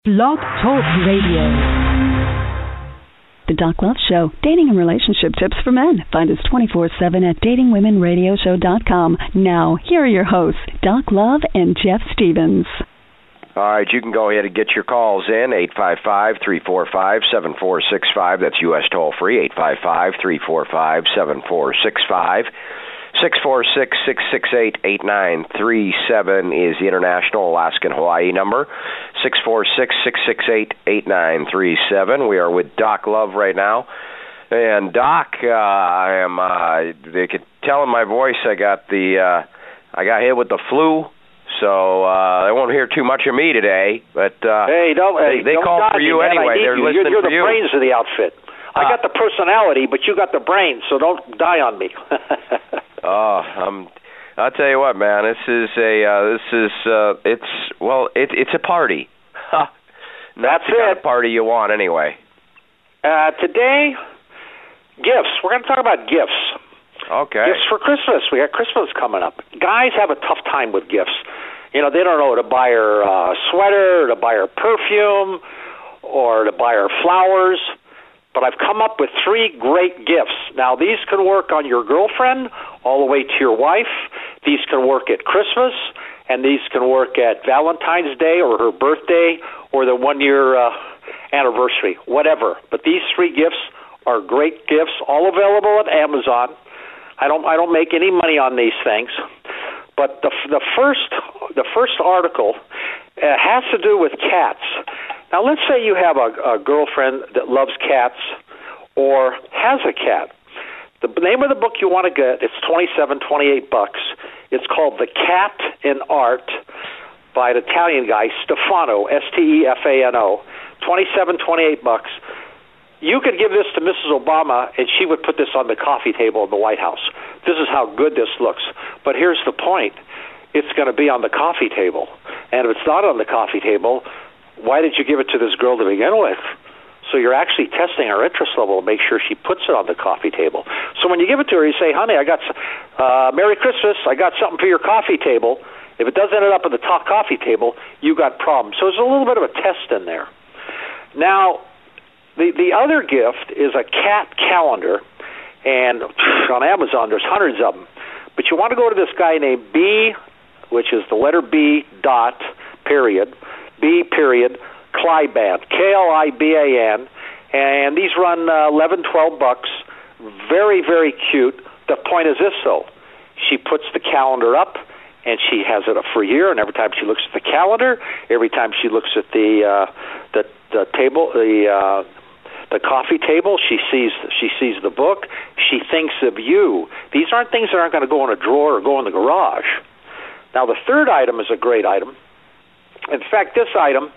Blog Talk Radio. The Doc Love Show, dating and relationship tips for men. Find us 24/7 at datingwomenradioshow.com. Now, here are your hosts, Doc Love and Jeff Stevens. All right, you can go ahead and get your calls in, 855-345-7465. That's U.S. toll-free, 855-345-7465. 646-668-8937 is the international Alaskan Hawaii number. 646-668-8937. We are with Doc Love right now. And Doc, they could tell in my voice I got hit with the flu. So they won't hear too much of me today, but they don't called for you anyway. They're listening You're for you. You're the brains of the outfit. I got the personality, but you got the brains, so don't die on me. I'll tell you what, man. It's a party. That's the kind of party you want, anyway. Today, gifts. We're going to talk about gifts. Okay. Gifts for Christmas. We got Christmas coming up. Guys have a tough time with gifts. You know, they don't know to buy her a sweater, or to buy her perfume, or to buy her flowers. But I've come up with 3 great gifts. Now, these can work on your girlfriend all the way to your wife. These can work at Christmas, and these can work at Valentine's Day or her birthday or the 1-year anniversary, whatever. But these 3 gifts are great gifts, all available at Amazon. I don't make any money on these things. But the first article has to do with cats. Now, let's say you have a girlfriend that loves cats or has a cat. The name of the book you want to get, it's $28. It's called The Cat in Art by an Italian guy, Stefano, Stefano, $28. You could give this to Mrs. Obama, and she would put this on the coffee table in the White House. This is how good this looks. But here's the point. It's going to be on the coffee table. And if it's not on the coffee table, why did you give it to this girl to begin with? So you're actually testing her interest level to make sure she puts it on the coffee table. So when you give it to her, you say, honey, I got Merry Christmas. I got something for your coffee table. If it does end up at the top coffee table, you got problems. So there's a little bit of a test in there. Now, the other gift is a cat calendar, and on Amazon there's hundreds of them. But you want to go to this guy named B, which is the letter B dot period, B period, Kliban, Kliban, and these run $11, $12. Very, very cute. The point is this, though. She puts the calendar up, and she has it up for a year, and every time she looks at the calendar, every time she looks at the table, the coffee table, she sees the book. She thinks of you. These aren't things that aren't going to go in a drawer or go in the garage. Now, the third item is a great item. In fact, this item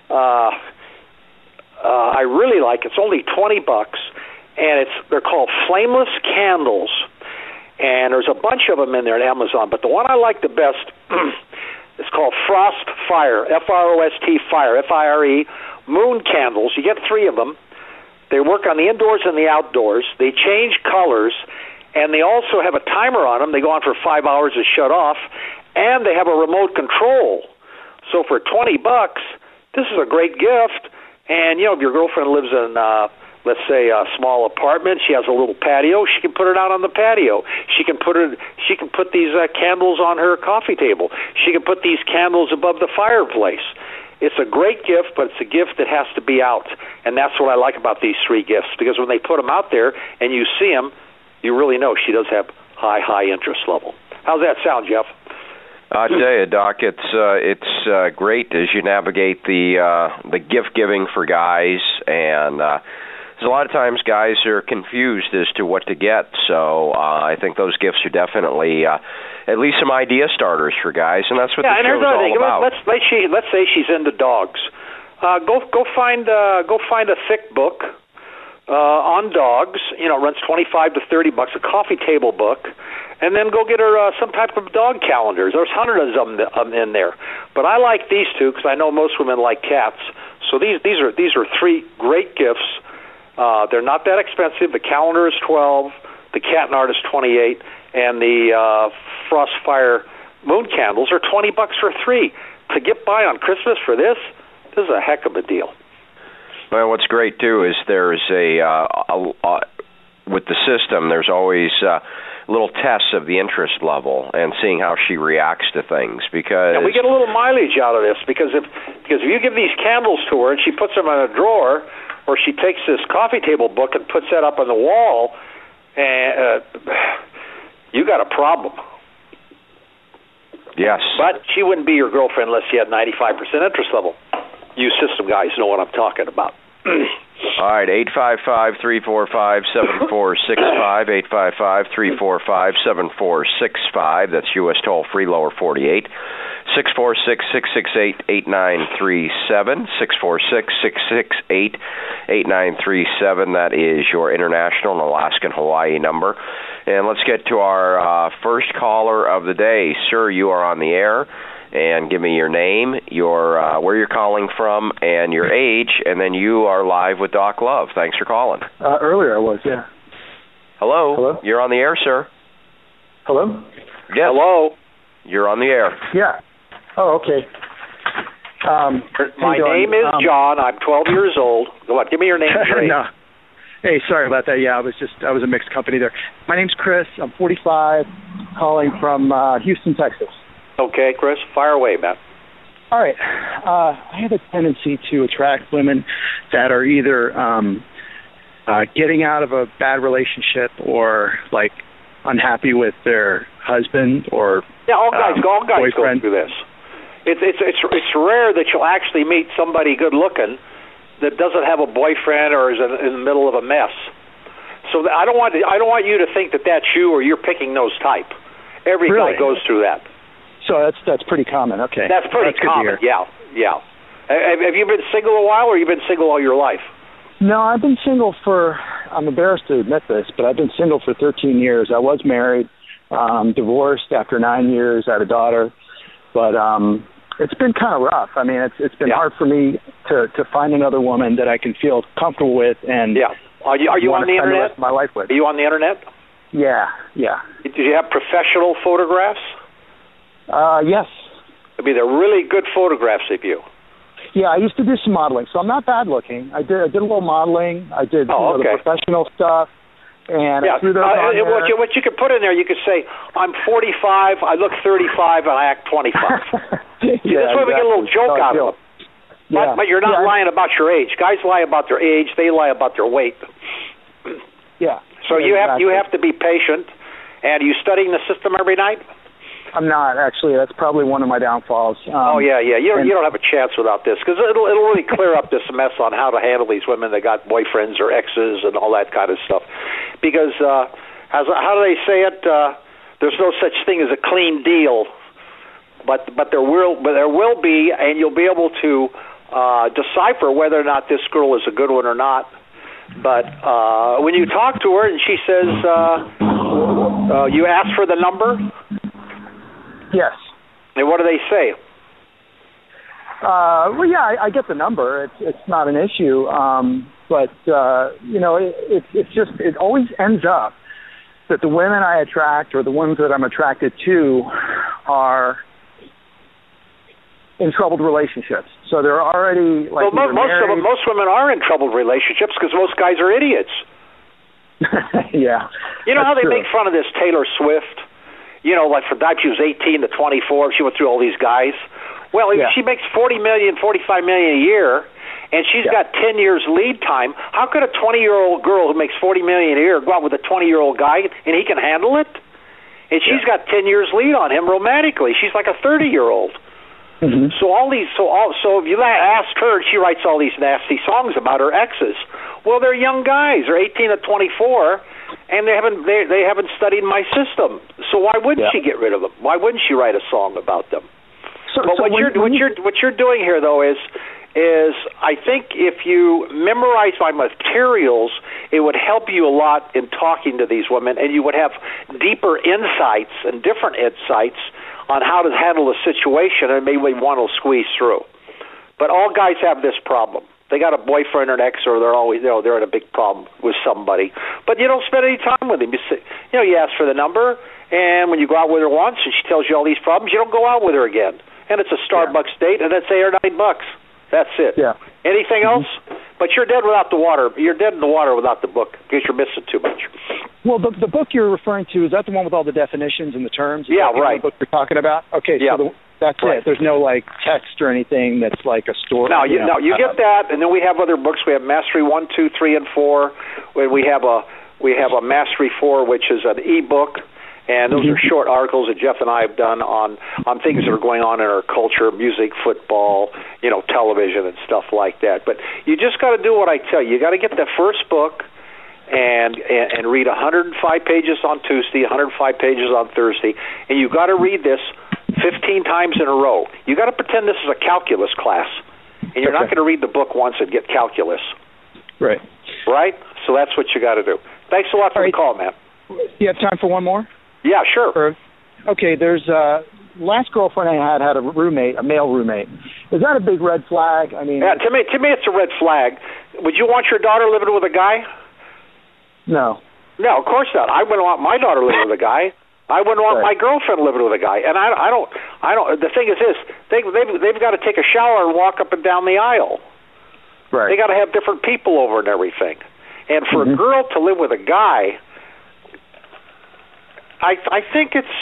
I really like. It's only $20, and they're called flameless candles. And there's a bunch of them in there at Amazon, but the one I like the best is called Frost Fire, F-R-O-S-T Fire, F-I-R-E, moon candles. You get 3 of them. They work on the indoors and the outdoors. They change colors, and they also have a timer on them. They go on for 5 hours and shut off, and they have a remote control. So for $20, this is a great gift. And, you know, if your girlfriend lives in, let's say, a small apartment, she has a little patio, she can put it out on the patio. She can put these candles on her coffee table. She can put these candles above the fireplace. It's a great gift, but it's a gift that has to be out. And that's what I like about these 3 gifts, because when they put them out there and you see them, you really know she does have high interest level. How's that sound, Jeff? I tell you, Doc, it's great as you navigate the gift giving for guys, and there's a lot of times guys are confused as to what to get. So I think those gifts are definitely at least some idea starters for guys, and that's what the show's all about. Let's say she's into dogs. Go find a thick book on dogs. You know, runs $25 to $30, a coffee table book. And then go get her some type of dog calendars. There's hundreds of them in there. But I like these 2 because I know most women like cats. So these are 3 great gifts. They're not that expensive. The calendar is $12, the cat and art is $28, and the Frostfire moon candles are $20 for 3. To get by on Christmas for this, This is a heck of a deal. Well, what's great too is there's with the system, there's always little tests of the interest level and seeing how she reacts to things, because we get a little mileage out of this, because if you give these candles to her and she puts them in a drawer, or she takes this coffee table book and puts that up on the wall, and you got a problem. Yes. But she wouldn't be your girlfriend unless she had 95% interest level. You system guys know what I'm talking about. All right, 855-345-7465, 855-345-7465. That's U.S. toll-free, lower 48. 646-668-8937, 646-668-8937. That is your international and Alaskan Hawaii number. And let's get to our first caller of the day. Sir, you are on the air. And give me your name, your where you're calling from, and your age, and then you are live with Doc Love. Thanks for calling. Earlier I was, yeah. Hello? Hello? You're on the air, sir. Hello? Yes. Hello? You're on the air. Yeah. Oh, okay. My name is John. I'm 12 years old. Go on, give me your name. No. Hey, sorry about that. Yeah, I was a mixed company there. My name's Chris. I'm 45, calling from Houston, Texas. Okay, Chris, fire away, man. All right. I have a tendency to attract women that are either getting out of a bad relationship or like unhappy with their husband or all guys boyfriend. go through this. It's rare that you'll actually meet somebody good looking that doesn't have a boyfriend or is in the middle of a mess. So I don't want you to think that that's you or you're picking those type. Every guy goes through that. So that's pretty common. Okay, that's pretty common. Yeah. Have you been single a while, or you been single all your life? No, I've been single for. I'm embarrassed to admit this, but I've been single for 13 years. I was married, divorced after 9 years. I had a daughter, but it's been kind of rough. I mean, it's been hard for me to find another woman that I can feel comfortable with and. Yeah. Are you on the internet? The rest of my life with. Are you on the internet? Yeah. Did you have professional photographs? Yes. I mean, they're really good photographs of you. Yeah, I used to do some modeling, so I'm not bad looking. I did a little modeling. I did the professional stuff, and I threw those on there. What you could put in there, you could say, I'm 45, I look 35, and I act 25. This way we get a little joke out of them. Yeah. But you're not lying about your age. Guys lie about their age. They lie about their weight. Yeah. So you have to be patient. And are you studying the system every night? I'm not, actually. That's probably one of my downfalls. You don't have a chance without this, because it'll really clear up this mess on how to handle these women that got boyfriends or exes and all that kind of stuff. Because how do they say it? There's no such thing as a clean deal, but there will be, and you'll be able to decipher whether or not this girl is a good one or not. But when you talk to her and she says, you ask for the number. Yes. And what do they say? I get the number. It's not an issue. But it always ends up that the women I attract or the ones that I'm attracted to are in troubled relationships. So they're already like most women are in troubled relationships because most guys are idiots. Yeah. You know how they make fun of this Taylor Swift? You know, like from the time she was 18 to 24, she went through all these guys. Well, if she makes $40 million, $45 million a year, and she's got 10 years lead time, how could a 20-year-old girl who makes $40 million a year go out with a 20-year-old guy and he can handle it? And she's got 10 years lead on him romantically. She's like a 30-year-old. Mm-hmm. So if you ask her, she writes all these nasty songs about her exes. Well, they're young guys. They're 18 to 24. And they haven't studied my system. So why wouldn't she get rid of them? Why wouldn't she write a song about them? What you're doing here, though, is I think if you memorize my materials, it would help you a lot in talking to these women, and you would have deeper insights and different insights on how to handle the situation, and maybe one will squeeze through. But all guys have this problem. They got a boyfriend or an ex, or they're always, they're in a big problem with somebody. But you don't spend any time with him. You ask for the number, and when you go out with her once and she tells you all these problems, you don't go out with her again. And it's a Starbucks date, and it's $8 or $9. That's it. Yeah. Anything else? But you're dead without the water. You're dead in the water without the book because you're missing too much. Well, the book you're referring to, is that the one with all the definitions and the terms? Yeah, right. The book you're talking about? Okay, yeah. So that's right. It. There's no, like, text or anything that's like a story. No, you get that, and then we have other books. We have Mastery 1, 2, 3, and 4. We have a Mastery 4, which is an e-book. And those are short articles that Jeff and I have done on things that are going on in our culture, music, football, television and stuff like that. But you just got to do what I tell you. You got to get the first book and read 105 pages on Tuesday, 105 pages on Thursday, and you got to read this 15 times in a row. You got to pretend this is a calculus class, and you're not going to read the book once and get calculus. Right. Right? So that's what you got to do. Thanks a lot for the call, man. You have time for one more? Yeah, sure. Okay, there's last girlfriend I had a roommate, a male roommate. Is that a big red flag? I mean, yeah, to me it's a red flag. Would you want your daughter living with a guy? No. No, of course not. I wouldn't want my daughter living with a guy. I wouldn't want my girlfriend living with a guy. And I don't. The thing is this: they've got to take a shower and walk up and down the aisle. Right. They got to have different people over and everything. And for a girl to live with a guy, I think it's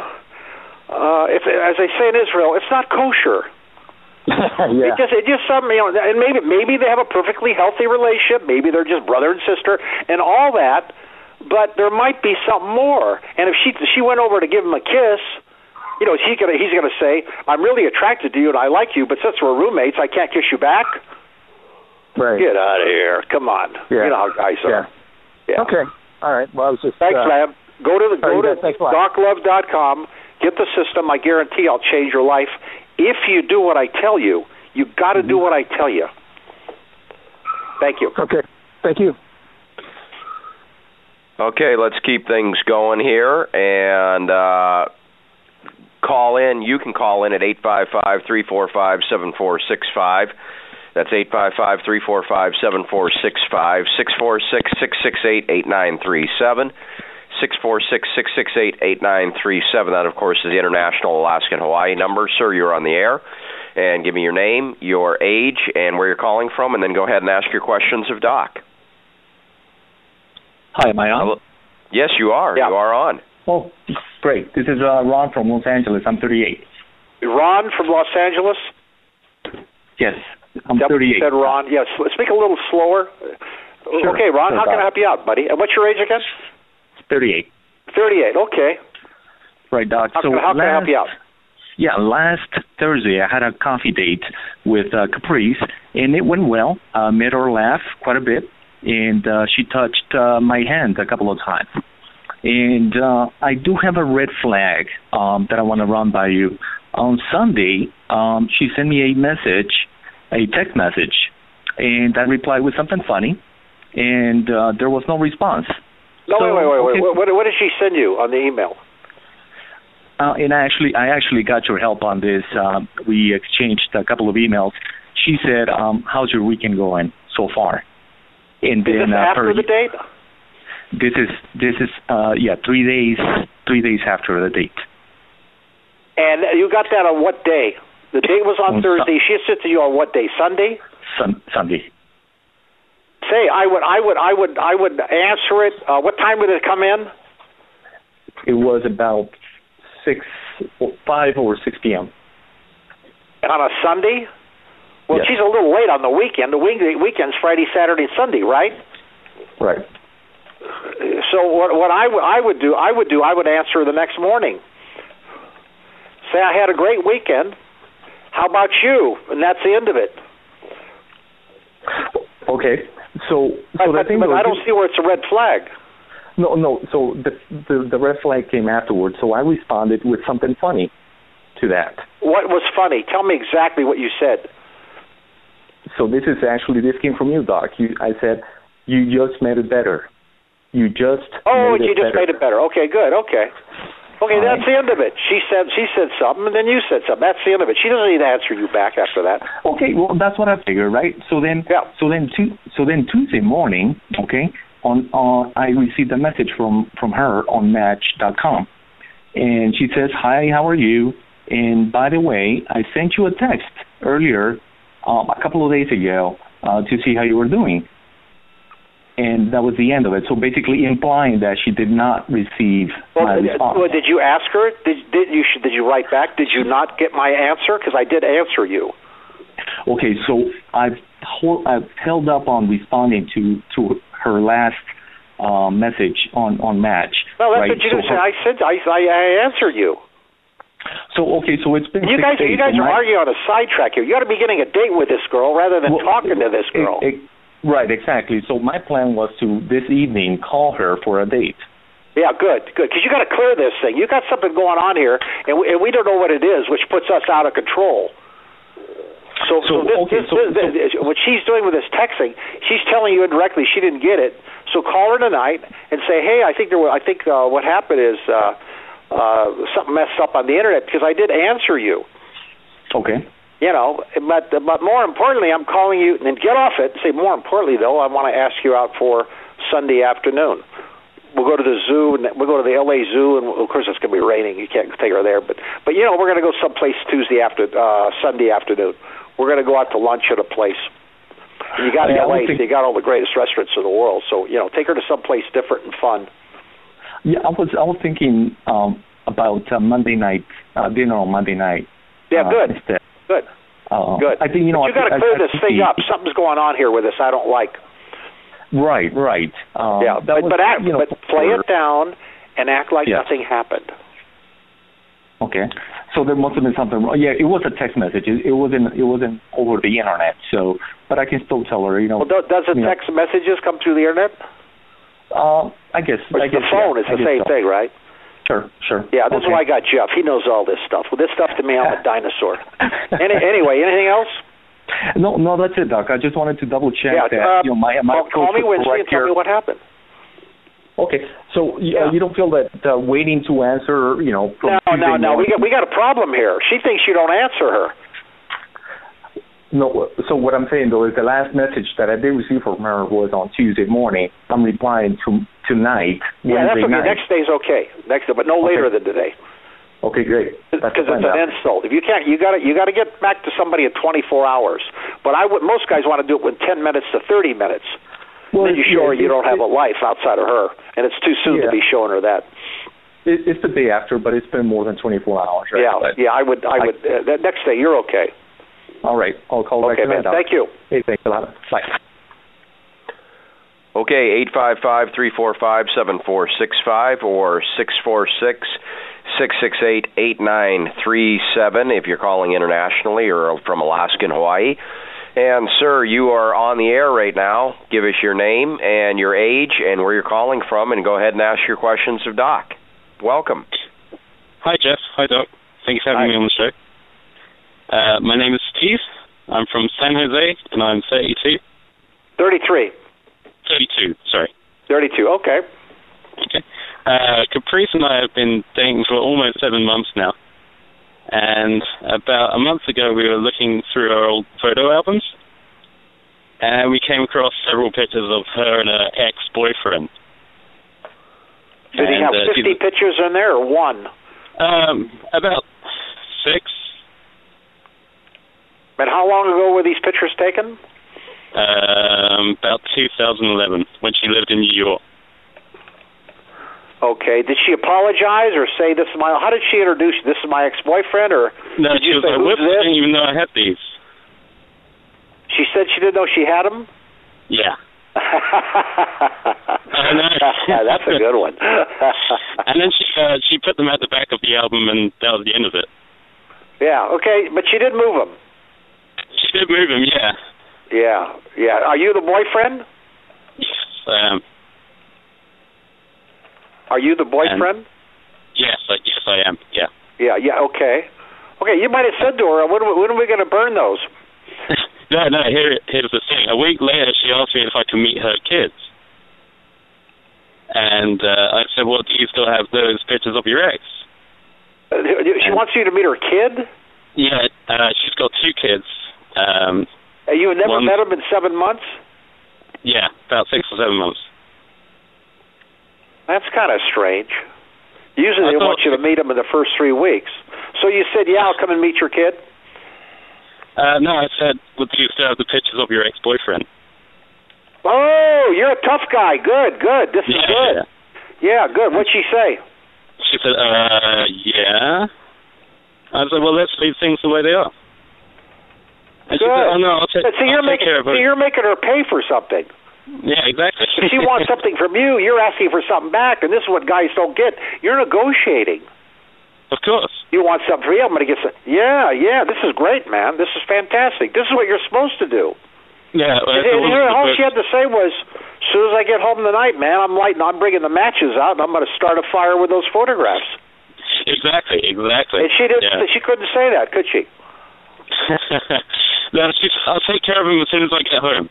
as they say in Israel, it's not kosher. Yeah. It just something, and maybe they have a perfectly healthy relationship. Maybe they're just brother and sister and all that. But there might be something more. And if she went over to give him a kiss, he's gonna say, "I'm really attracted to you and I like you, but since we're roommates, I can't kiss you back." Right. Get out of here! Come on. Yeah. You know how guys are. Yeah. Okay. All right. Well, I was just. Thanks, man. Go to DocLove.com. Get the system. I guarantee I'll change your life. If you do what I tell you, you got to do what I tell you. Thank you. Okay. Thank you. Okay, let's keep things going here and call in. You can call in at 855-345-7465. That's 855-345-7465, 646-668-8937, 646-668-8937. That, of course, is the International Alaska and Hawaii number. Sir, you're on the air. And give me your name, your age, and where you're calling from, and then go ahead and ask your questions of Doc. Hi, am I on? Yes, you are. Yeah. You are on. Oh, great. This is Ron from Los Angeles. I'm 38. Ron from Los Angeles? Yes, I'm 38. Said Ron. Yes, speak a little slower. Sure. Okay, Ron, how can I help you out, buddy? And what's your age again? 38. 38, okay. Right, Doc. How can I help you out? Yeah, last Thursday I had a coffee date with Caprice, and it went well. Made her laugh quite a bit, and she touched my hand a couple of times. And I do have a red flag that I want to run by you. On Sunday, she sent me a text message, and I replied with something funny, and there was no response. No, so, wait. What did she send you on the email? And I actually got your help on this. We exchanged a couple of emails. She said, "How's your weekend going so far?" And is then this after the date? This is 3 days after the date. And you got that on what day? The date was on Thursday. She sent to you on what day? Sunday? Sunday. Say, I would answer it. What time would it come in? It was about 5 or 6 p.m. On a Sunday? Well, yes. She's a little late on the weekend. The weekend's Friday, Saturday, Sunday, right? Right. So what I would do, I would answer the next morning. Say, I had a great weekend. How about you? And that's the end of it. Okay. So but I don't see where it's a red flag. No. So the red flag came afterwards. So I responded with something funny to that. What was funny? Tell me exactly what you said. So this came from you, Doc. I said, you just made it better. You just made it better. Okay, good. Okay, that's the end of it. She said something, and then you said something. That's the end of it. She doesn't need to answer you back after that. Okay, well that's what I figured, right? So then Tuesday morning, okay, I received a message from her on Match.com, and she says, "Hi, how are you? And by the way, I sent you a text earlier a couple of days ago to see how you were doing. And that was the end of it. So basically implying that she did not receive my response. Well, did you ask her? Did you write back? Did you not get my answer? Because I did answer you. Okay, so I've held up on responding to her last message on Match. No, that's right? what you said. I answered you. So it's been you 6 guys. days. You guys are arguing on a sidetrack here. You ought to be getting a date with this girl rather than talking to this girl. Right, exactly. So my plan was to this evening call her for a date. Yeah, good. Because you got to clear this thing. You got something going on here, and we don't know what it is, which puts us out of control. So what she's doing with this texting, she's telling you indirectly she didn't get it. So call her tonight and say, hey, I think what happened is something messed up on the internet because I did answer you. Okay. You know, but more importantly, I'm calling you, and get off it, and say, more importantly, though, I want to ask you out for Sunday afternoon. We'll go to the zoo, and we'll go to the LA Zoo, and of course it's going to be raining. You can't take her there, but you know, we're going to go someplace Sunday afternoon. We're going to go out to lunch at a place. And you got LA, you got all the greatest restaurants in the world, so you know, take her to someplace different and fun. Yeah, I was thinking about Monday night dinner on Monday night. Yeah, good. Instead. Good. Good. I think you got to clear this thing up. Something's going on here with this I don't like. Right. Yeah, but play it down and act like nothing happened. Okay. So there must have been something wrong. Yeah, it was a text message. It wasn't over the internet. So, but I can still tell her. You know. Well, does the text messages come through the internet? I guess. The phone is the same thing, right? Sure. Yeah, this is why I got Jeff. He knows all this stuff. Well, this stuff to me, I'm a dinosaur. Anyway, anything else? No, that's it, Doc. I just wanted to double check that my call me Wednesday and tell me what happened. Okay, so you don't feel that waiting to answer, you know? From No. We got a problem here. She thinks you don't answer her. No, so what I'm saying, though, is the last message that I did receive from her was on Tuesday morning. I'm replying tonight, Wednesday that's okay. Night. Next day's okay. But no later than today. Okay, great. Because it's an insult. If you can't, you got to get back to somebody in 24 hours. But most guys want to do it with 10 minutes to 30 minutes. Well, then you show her you don't have a life outside of her, and it's too soon to be showing her that. It's the day after, but it's been more than 24 hours, right? I would. That next day, you're okay. All right, I'll call back tonight. Thank you. Hey, thanks a lot. Bye. Okay, 855-345-7465 or 646-668-8937 if you're calling internationally or from Alaska and Hawaii. And, sir, you are on the air right now. Give us your name and your age and where you're calling from, and go ahead and ask your questions of Doc. Welcome. Hi, Jeff. Hi, Doc. Thanks for having me on the show. My name is Steve. I'm from San Jose, and I'm 32. 33. 32, sorry. 32, okay. Okay. Caprice and I have been dating for almost 7 months now. And about a month ago, we were looking through our old photo albums, and we came across several pictures of her and her ex-boyfriend. Did he have 50 pictures in there, or one? About 6. And how long ago were these pictures taken? About 2011, when she lived in New York. Okay. Did she apologize or say this is my? How did she introduce you? This is my ex-boyfriend, or no? Did she you was say, like, "Who's this?" I didn't even know I had these. She said she didn't know she had them. Yeah. That's a good one. And then she put them at the back of the album, and that was the end of it. Yeah. Okay, but she did move them. She did move them. Yeah. Yeah. Are you the boyfriend? Yes, I am. Are you the boyfriend? Yes, I am. Yeah. Yeah. Okay. You might have said to her, "When are we going to burn those?" No. Here's the thing. A week later, she asked me if I could meet her kids, and I said, "Well, do you still have those pictures of your ex?" She wants you to meet her kid. Yeah. She's got 2 kids. You had never met them in 7 months? Yeah, about 6 or 7 months. That's kind of strange. Usually they want you to meet them in the first 3 weeks. So you said, "Yeah, I'll come and meet your kid." No, I said, would you still have the pictures of your ex-boyfriend? Oh, you're a tough guy. Good. This is good. Yeah, good. What'd she say? She said, yeah. I said, well, let's leave things the way they are. And she said, oh, no, I'll take care of her. So you're making her pay for something. Yeah, exactly. If she wants something from you, you're asking for something back, and this is what guys don't get. You're negotiating. Of course. You want something for you, I'm going to get some. Yeah, this is great, man. This is fantastic. This is what you're supposed to do. Yeah. All she had to say was, as soon as I get home tonight, man, I'm bringing the matches out, and I'm going to start a fire with those photographs. Exactly. And she didn't. Yeah. She couldn't say that, could she? No, I'll take care of him as soon as I get home.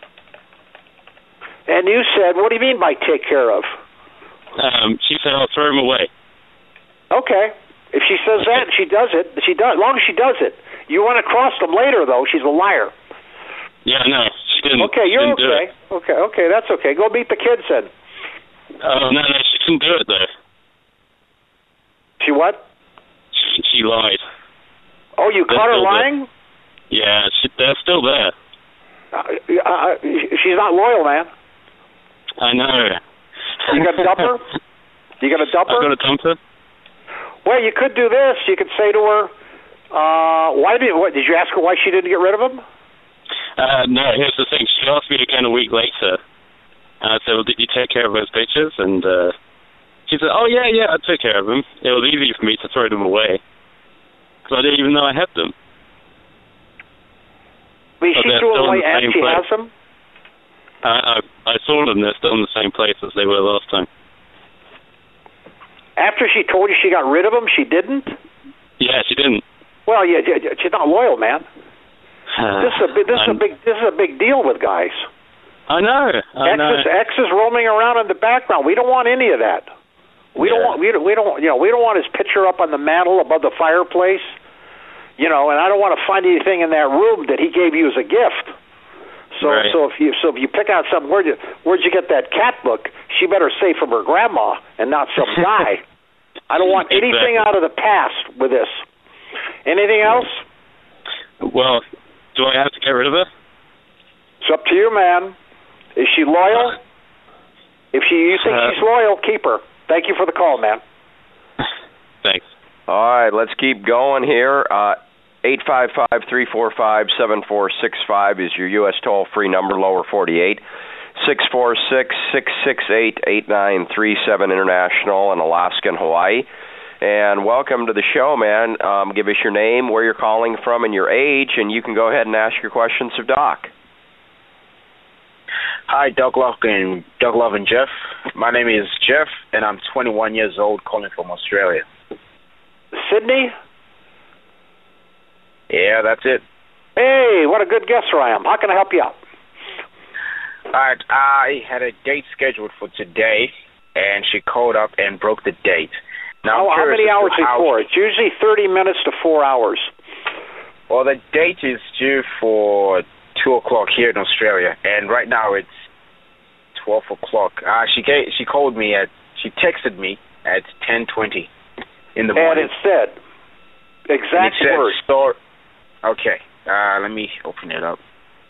And you said, what do you mean by take care of? She said, I'll throw him away. Okay. If she says that and she does it, as long as she does it. You run across them later, though, she's a liar. Yeah, no, she didn't. Okay, you're okay. Okay, that's okay. Go meet the kids then. Oh, no, she didn't do it, though. She what? She lied. Oh, you caught her lying? Yeah, they're still there. She's not loyal, man. I know. You got to dump her? You got to dump her? I got to dump her? Well, you could do this. You could say to her, did you ask her why she didn't get rid of him? No, here's the thing. She asked me again a week later. I said, well, did you take care of those pictures? And she said, oh, yeah, I took care of them. It was easy for me to throw them away. Because I didn't even know I had them. But she threw them away and she has them? I saw them. They're still in the same place as they were last time. After she told you she got rid of them, she didn't? Yeah, she didn't. Well, yeah, she's not loyal, man. This is a big deal with guys. I know. Exes roaming around in the background. We don't want any of that. We don't want his picture up on the mantle above the fireplace. And I don't want to find anything in that room that he gave you as a gift. So if you pick out something, where'd you get that cat book? She better say from her grandma and not some guy. I don't want anything out of the past with this. Anything else? Well, do I have to get rid of her? It's up to you, man. Is she loyal? If you think she's loyal, keep her. Thank you for the call, man. Thanks. All right, let's keep going here. 855-345-7465 is your U.S. toll-free number, lower 48. 646-668-8937 international in Alaska and Hawaii. And welcome to the show, man. Give us your name, where you're calling from, and your age, and you can go ahead and ask your questions of Doc. Hi, Doc Love and Jeff. My name is Jeff, and I'm 21 years old, calling from Australia. Sydney? Yeah, that's it. Hey, what a good guesser I am. How can I help you out? All right, I had a date scheduled for today, and she called up and broke the date. Now, how many hours before? It's usually 30 minutes to 4 hours. Well, the date is due for 2 o'clock here in Australia, and right now it's 12 o'clock. She texted me at 10:20 in the morning. And it said, exact words. Okay, let me open it up.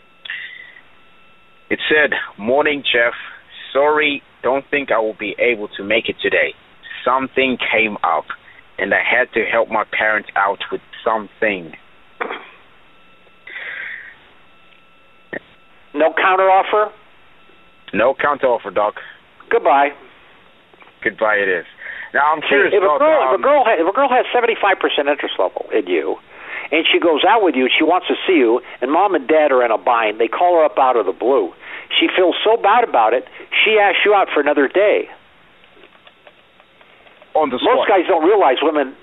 It said, "Morning, Jeff. Sorry, don't think I will be able to make it today. Something came up, and I had to help my parents out with something." No counteroffer? No counteroffer, Doc. Goodbye. Goodbye it is. Now, I'm curious if about... If a girl has 75% interest level in you, and she goes out with you, and she wants to see you, and mom and dad are in a bind, they call her up out of the blue. She feels so bad about it, she asks you out for another day. On the spot. Most guys don't realize women,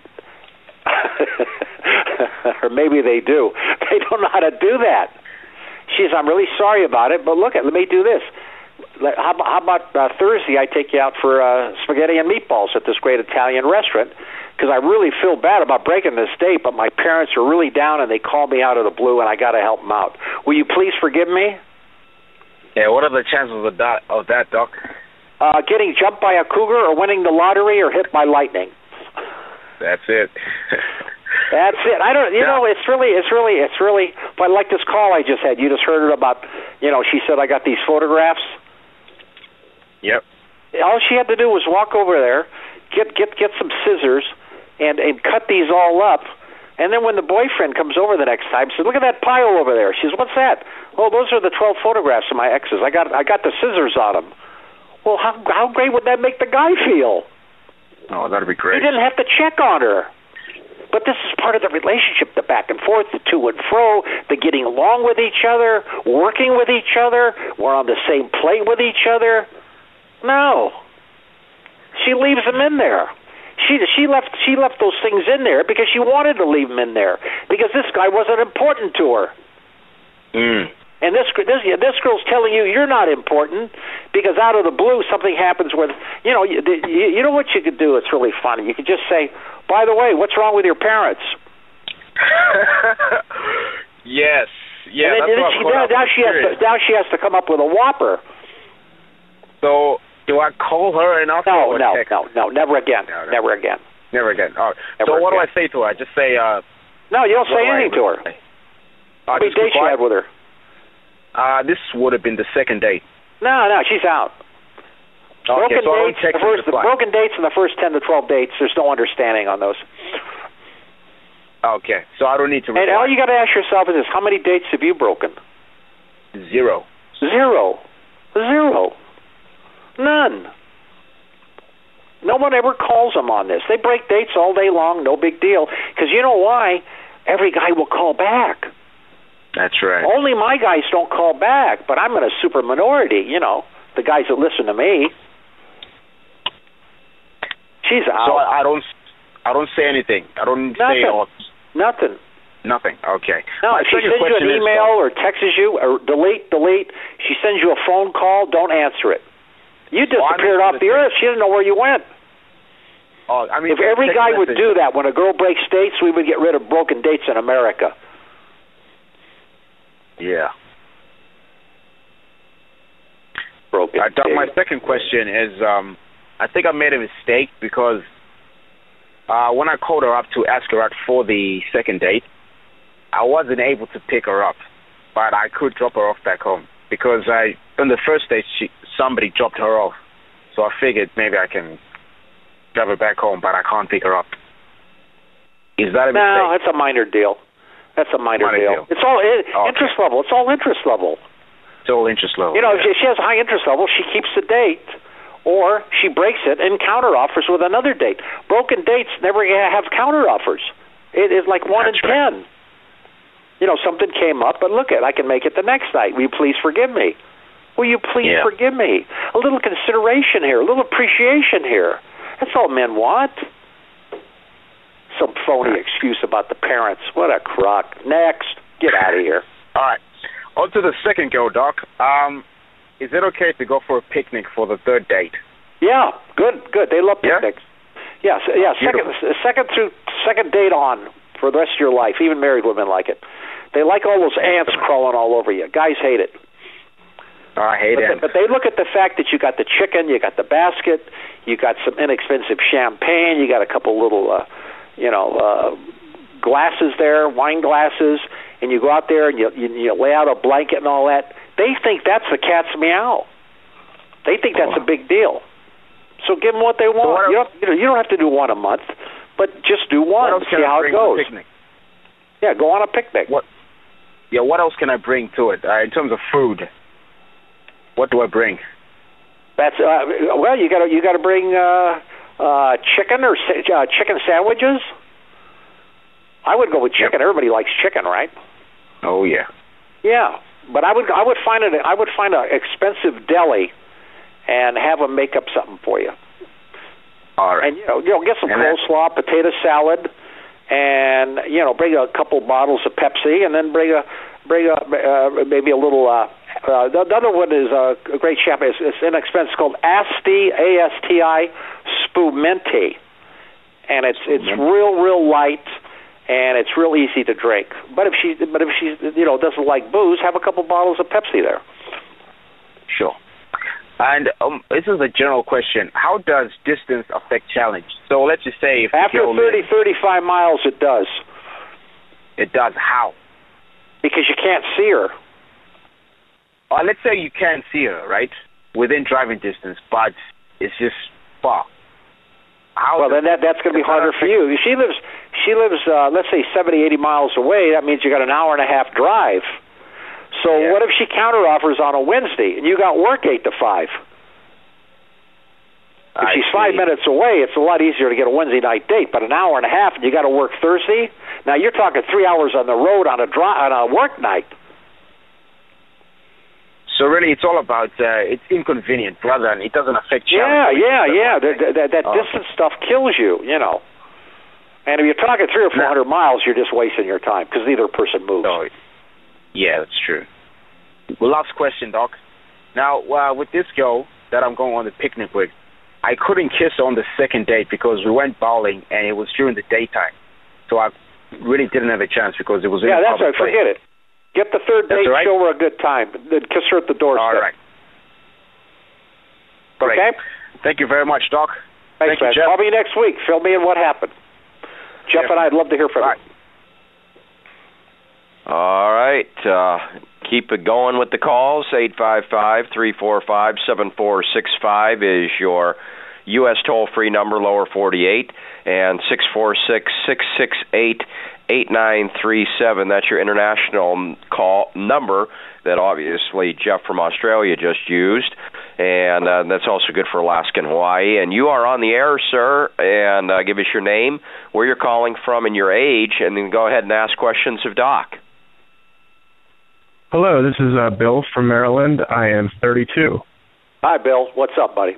or maybe they do, they don't know how to do that. She says, I'm really sorry about it, but let me do this. How about Thursday I take you out for spaghetti and meatballs at this great Italian restaurant, because I really feel bad about breaking this date, but my parents are really down and they called me out of the blue and I got to help them out. Will you please forgive me? Yeah, what are the chances of that, Doc? Getting jumped by a cougar or winning the lottery or hit by lightning. That's it. That's it. I don't. You know, it's really. But like this call I just had, you just heard it about. You know, she said I got these photographs. Yep. All she had to do was walk over there, get some scissors, and cut these all up. And then when the boyfriend comes over the next time, says, "Look at that pile over there." She says, "What's that?" "Oh, those are the 12 photographs of my exes. I got the scissors on them." Well, how great would that make the guy feel? Oh, that'd be great. He didn't have to check on her. But this is part of the relationship, the back and forth, the to and fro, the getting along with each other, working with each other. We're on the same plate with each other. No. She leaves them in there. She left those things in there because she wanted to leave them in there because this guy wasn't important to her. And this girl's telling you you're not important because out of the blue something happens where you know what you could do. It's really funny. You could just say, "By the way, what's wrong with your parents?" Yes. Yeah. Now she has to come up with a whopper. So do I call her and ask her? No, never again. No. Never again. Never again. All right. So what do I say to her? I just say. No, you don't say anything to her. How many dates you had with her? This would have been the second date. No, she's out. Okay, broken dates in the first 10 to 12 dates, there's no understanding on those. Okay, so I don't need to reply. And all you got to ask yourself is how many dates have you broken? 0. None. No one ever calls them on this. They break dates all day long, no big deal. Because you know why? Every guy will call back. That's right. Only my guys don't call back, but I'm in a super minority, you know, the guys that listen to me. She's out. So I don't say anything. I don't say Nothing. Okay. No, if she sends you an email or texts you or delete, she sends you a phone call, don't answer it. You disappeared off the earth. She didn't know where you went. If every guy would do that when a girl breaks dates, we would get rid of broken dates in America. Yeah. Doc, my second question is, I think I made a mistake because when I called her up to ask her out for the second date, I wasn't able to pick her up, but I could drop her off back home because on the first date somebody dropped her off, so I figured maybe I can drive her back home, but I can't pick her up. Is that a mistake? No, it's a minor deal. That's a minor deal. It's all interest level. It's all interest level. It's all interest level. You know, if she has a high interest level, she keeps the date, or she breaks it and counter offers with another date. Broken dates never have counter offers. It is like 1 in 10. You know, something came up, but look, I can make it the next night. Will you please forgive me? Will you please forgive me? A little consideration here, a little appreciation here. That's all men want. Some phony excuse about the parents. What a crock. Next. Get out of here. All right. On to the second girl, Doc. Is it okay to go for a picnic for the third date? Yeah, good. They love picnics. Yeah, second date on for the rest of your life. Even married women like it. They like all those ants crawling all over you. Guys hate it. I hate ants. But they look at the fact that you got the chicken, you got the basket, you got some inexpensive champagne, you got a couple little, glasses there, wine glasses, and you go out there and you lay out a blanket and all that. They think that's the cat's meow. They think that's a big deal. So give them what they want. So you don't have to do one a month, but just do one and see how it goes. Yeah, go on a picnic. What else can I bring to it in terms of food? What do I bring? That's you got to bring chicken or chicken sandwiches. I would go with chicken. Everybody likes chicken, right? Oh yeah. Yeah, but I would find an expensive deli and have them make up something for you. All right. And get some coleslaw, potato salad, and bring a couple bottles of Pepsi, and then bring maybe a little. The other one is a great champagne. It's inexpensive. It's called Asti, ASTI Spumante, and it's real light, and it's real easy to drink. But if she doesn't like booze, have a couple bottles of Pepsi there. Sure. And this is a general question. How does distance affect challenge? So let's just say if after 35 miles, it does. It does. How? Because you can't see her. Let's say you can see her, right? Within driving distance, but it's just far. Well, then that's going to be harder for you. She lives, let's say 70, 80 miles away. That means you got an hour and a half drive. So what if she counteroffers on a Wednesday and you got work 8 to 5? If she's 5 minutes away, it's a lot easier to get a Wednesday night date. But an hour and a half, and you got to work Thursday. Now you're talking 3 hours on the road on a work night. So really, it's all about it's inconvenient rather than it doesn't affect you. Yeah. That distance stuff kills you, you know. And if you're talking 300 or 400 miles, you're just wasting your time because neither person moves. No. Yeah, that's true. Well, last question, Doc. Now, with this girl that I'm going on the picnic with, I couldn't kiss her on the second date because we went bowling and it was during the daytime. So I really didn't have a chance because it was in a that's public right. Forget it. Get the third date, right. show her a good time, then kiss her at the doorstep. All right. Okay? Great. Thank you very much, Doc. Thanks, man. Jeff. Call me next week. Fill me in what happened. Jeff and I'd love to hear from you. All right. Keep it going with the calls. 855-345-7465 is your U.S. toll-free number, lower 48, and 646-668-8937. That's your international call number that obviously Jeff from Australia just used, and that's also good for Alaska and Hawaii. And you are on the air, sir, and give us your name, where you're calling from, and your age, and then go ahead and ask questions of Doc. Hello, this is Bill from Maryland. I am 32. Hi, Bill. What's up, buddy?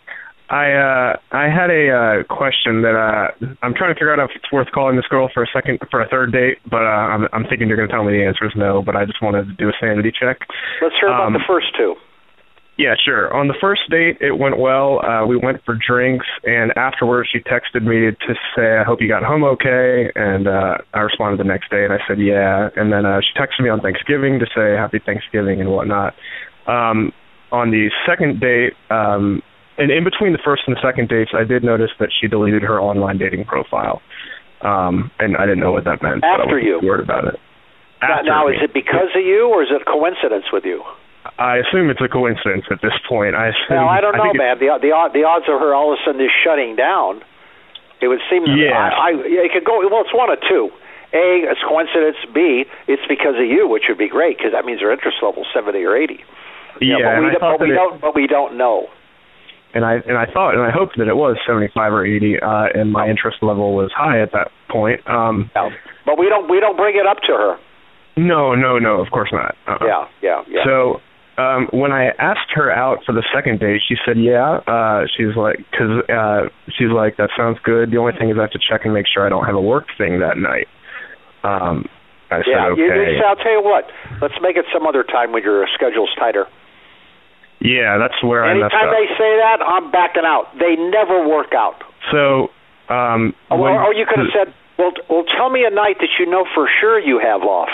I had a question that I'm trying to figure out if it's worth calling this girl for a third date, but I'm thinking you're going to tell me the answer is no, but I just wanted to do a sanity check. Let's hear about the first two. Yeah, sure. On the first date, it went well. We went for drinks, and afterwards she texted me to say, I hope you got home okay, and I responded the next day, and I said, yeah. And then she texted me on Thanksgiving to say Happy Thanksgiving and whatnot. On the second date, and in between the first and the second dates, I did notice that she deleted her online dating profile, and I didn't know what that meant. After you? Word about it. Now, is it because of you, or is it a coincidence with you? I assume it's a coincidence at this point. I don't know, man. The odds of her all of a sudden just shutting down, it would seem. It could go. Well, it's one of two. A, it's coincidence. B, it's because of you, which would be great because that means her interest level is 70 or 80. But we don't know. And I thought and I hoped that it was 75 or 80, and my interest level was high at that point. But we don't bring it up to her. No, of course not. Yeah. So. When I asked her out for the second date, she said, yeah. She's like, that sounds good. The only thing is I have to check and make sure I don't have a work thing that night. I said, okay. I'll tell you what. Let's make it some other time when your schedule's tighter. Yeah, that's where I messed up. Anytime they say that, I'm backing out. They never work out. So, or you could have said, well, tell me a night that you know for sure you have off.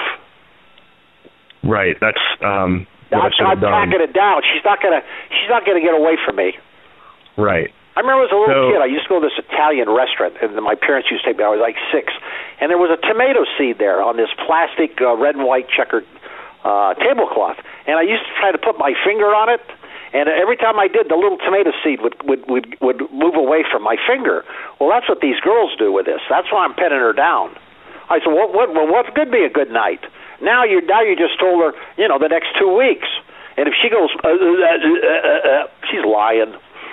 Right. That's I'm packing it down. She's not gonna get away from me. Right. I remember as a little kid, I used to go to this Italian restaurant, and my parents used to take me. I was like 6, and there was a tomato seed there on this plastic red and white checkered tablecloth, and I used to try to put my finger on it, and every time I did, the little tomato seed would move away from my finger. Well, that's what these girls do with this. That's why I'm pinning her down. I said, what could be a good night? Now you just told her, the next 2 weeks, and if she goes, she's lying.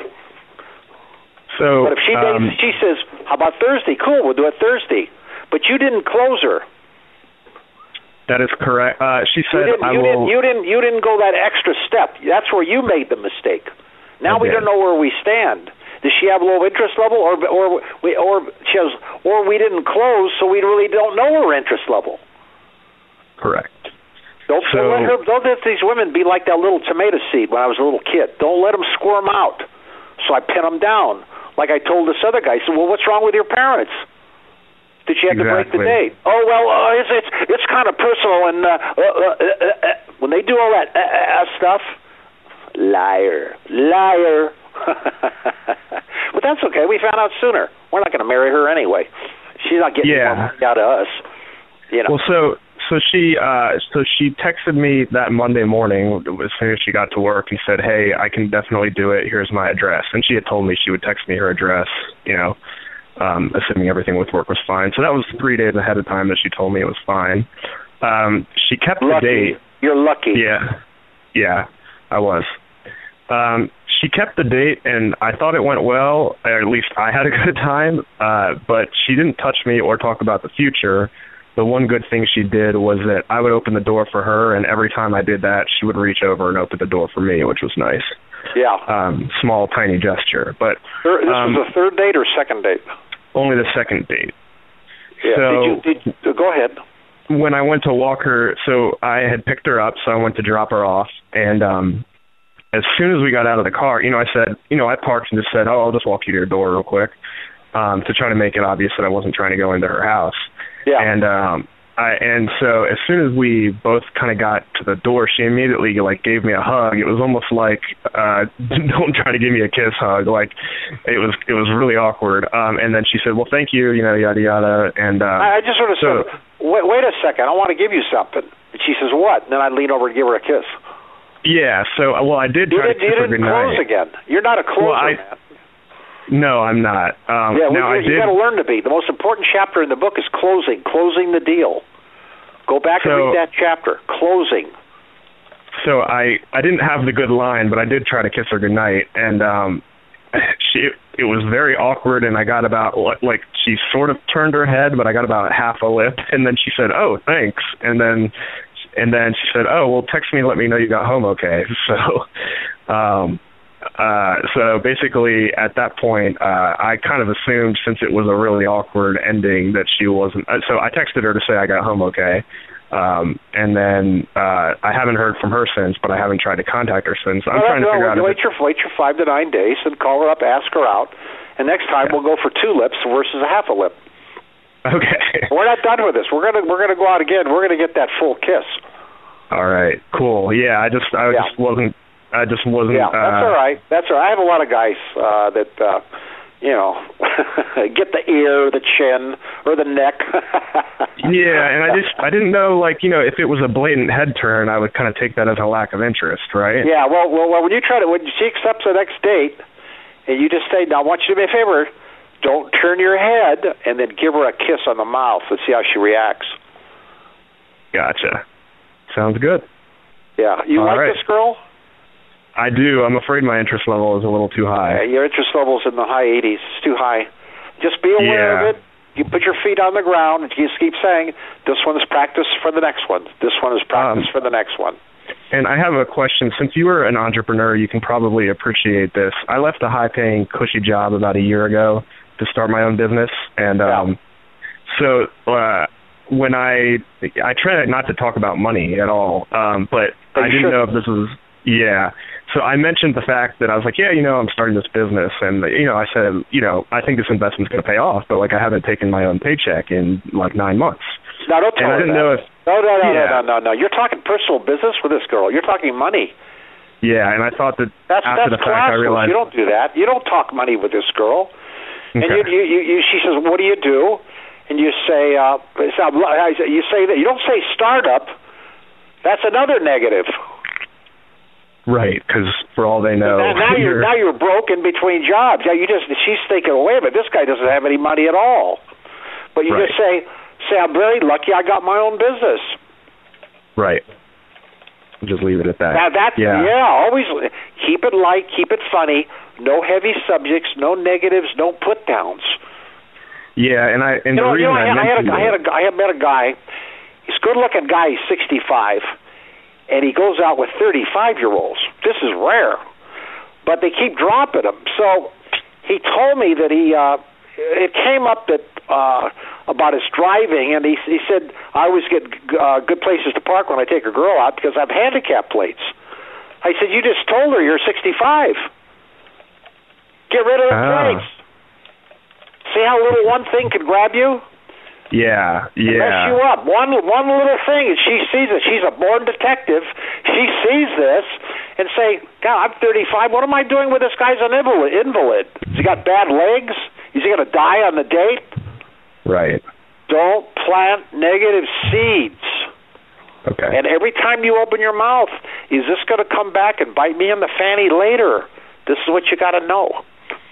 So, but if she says, "How about Thursday?" Cool, we'll do it Thursday. But you didn't close her. That is correct. She said, You didn't go that extra step. That's where you made the mistake. Now we don't know where we stand. Does she have low interest level, or we didn't close, so we really don't know her interest level. Correct. Don't let these women be like that little tomato seed when I was a little kid. Don't let them squirm out. So I pin them down. Like I told this other guy, I said, well, what's wrong with your parents? Did she have to break the date? Oh, well, it's kind of personal. And when they do all that stuff, liar. But that's okay. We found out sooner. We're not going to marry her anyway. She's not getting more money out of us. You know. Well, so she texted me that Monday morning as soon as she got to work and said, "Hey, I can definitely do it. Here's my address." And she had told me she would text me her address, you know, assuming everything with work was fine. So that was 3 days ahead of time that she told me it was fine. She kept the date. You're lucky. Yeah, I was. She kept the date, and I thought it went well, or at least I had a good time, but she didn't touch me or talk about the future. The one good thing she did was that I would open the door for her, and every time I did that, she would reach over and open the door for me, which was nice. Yeah. Small, tiny gesture. But this was the third date or second date? Only the second date. Yeah. So, go ahead. When I went to walk her, so I had picked her up, so I went to drop her off, and as soon as we got out of the car, I said, I parked and just said, I'll just walk you to your door real quick, to try to make it obvious that I wasn't trying to go into her house. Yeah. And so as soon as we both kind of got to the door, she immediately gave me a hug. It was almost like don't try to give me a kiss hug. Like it was really awkward. And then she said, "Well, thank you," yada yada. And I just sort of said, "Wait a second, I want to give you something." And she says, "What?" And then I lean over and give her a kiss. Yeah. So I did try to kiss her goodnight. You didn't close again. You're not a closer, man. No, I'm not. You got to learn to be. The most important chapter in the book is closing the deal. Go back and read that chapter, closing. So I didn't have the good line, but I did try to kiss her goodnight, and it was very awkward, and I got about, she sort of turned her head, but I got about half a lip, and then she said, "Oh, thanks," and then she said, "Oh, well, text me and let me know you got home okay." So basically, at that point, I kind of assumed, since it was a really awkward ending, that she wasn't. So I texted her to say I got home okay, and then I haven't heard from her since, but I haven't tried to contact her since. I'm trying to figure out. Wait your 5 to 9 days and call her up, ask her out, and next time we'll go for 2 lips versus a half a lip. Okay. We're not done with this. We're gonna go out again. We're gonna get that full kiss. All right. Cool. Yeah. I just wasn't. Yeah, that's all right. That's all right. I have a lot of guys that get the ear, the chin, or the neck. Yeah, and I didn't know, if it was a blatant head turn, I would kind of take that as a lack of interest, right? Yeah. Well, when she accepts the next date, and you just say, "Now, I want you to do me a favor. Don't turn your head," and then give her a kiss on the mouth and see how she reacts. Gotcha. Sounds good. Yeah. You like this girl? I do. I'm afraid my interest level is a little too high. Your interest level's in the high 80s. It's too high. Just be aware of it. You put your feet on the ground and you just keep saying, "This one is practice for the next one. This one is practice for the next one." And I have a question. Since you were an entrepreneur, you can probably appreciate this. I left a high-paying, cushy job about a year ago to start my own business. And so when I try not to talk about money at all, but I didn't know if this was... Yeah. So I mentioned the fact that I was like, I'm starting this business, and I said, I think this investment's going to pay off, but I haven't taken my own paycheck in 9 months. No, don't tell her I didn't know if No. You're talking personal business with this girl. You're talking money. Yeah, and I thought that that's after the fact I realized you don't do that. You don't talk money with this girl. Okay. And she says, "What do you do?" And you say, you say that you don't say startup. That's another negative. Right, because for all they know, now you're broken between jobs. Yeah, she's thinking, "Wait, but this guy doesn't have any money at all." But you just say, "I'm very lucky. I got my own business." Right. Just leave it at that. Always keep it light, keep it funny. No heavy subjects, no negatives, no put downs. Yeah, and I met a guy. He's a good-looking guy. He's 65. And he goes out with 35-year-olds. This is rare. But they keep dropping him. So he told me that it came up that about his driving, and he said, "I always get good places to park when I take a girl out because I have handicap plates." I said, "You just told her you're 65. Get rid of the plates. See how little one thing can grab you?" Yeah. Mess you up. One little thing, and she sees it. She's a born detective. She sees this and say, "God, I'm 35. What am I doing with this guy's an invalid? Has he got bad legs? Is he going to die on the date?" Right. Don't plant negative seeds. Okay. And every time you open your mouth, is this going to come back and bite me in the fanny later? This is what you got to know.